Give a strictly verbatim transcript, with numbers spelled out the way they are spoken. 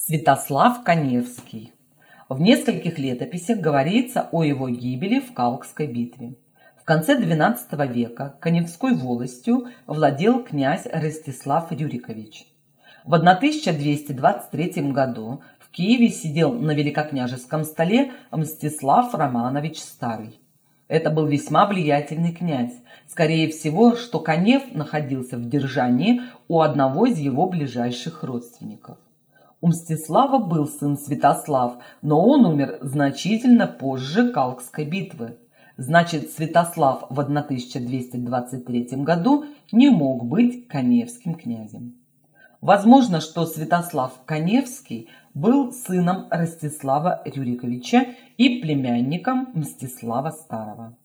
Святослав Каневский. В нескольких летописях говорится о его гибели в Калкской битве. В конце двенадцатого века Каневской волостью владел князь Ростислав Рюрикович. В тысяча двести двадцать третьем году в Киеве сидел на великокняжеском столе Мстислав Романович Старый. Это был весьма влиятельный князь. Скорее всего, что Канев находился в держании у одного из его ближайших родственников. У Мстислава был сын Святослав, но он умер значительно позже Калкской битвы. Значит, Святослав в тысяча двести двадцать третьем году не мог быть каневским князем. Возможно, что Святослав Каневский был сыном Ростислава Рюриковича и племянником Мстислава Старого.